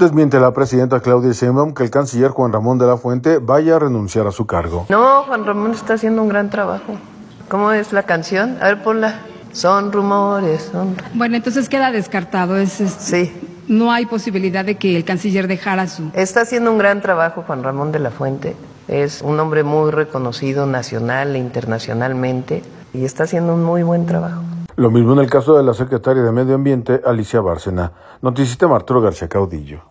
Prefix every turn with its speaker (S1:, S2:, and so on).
S1: Desmiente la presidenta Claudia Sheinbaum que el canciller Juan Ramón de la Fuente vaya a renunciar a su cargo.
S2: No, Juan Ramón está haciendo un gran trabajo. ¿Cómo es la canción? A ver, ponla. Son rumores.
S3: Bueno, entonces queda descartado.
S2: Sí.
S3: No hay posibilidad de que el canciller dejara su...
S2: Está haciendo un gran trabajo Juan Ramón de la Fuente. Es un hombre muy reconocido nacional e internacionalmente y está haciendo un muy buen trabajo.
S1: Lo mismo en el caso de la secretaria de Medio Ambiente, Alicia Bárcena. Noticista Arturo García Caudillo.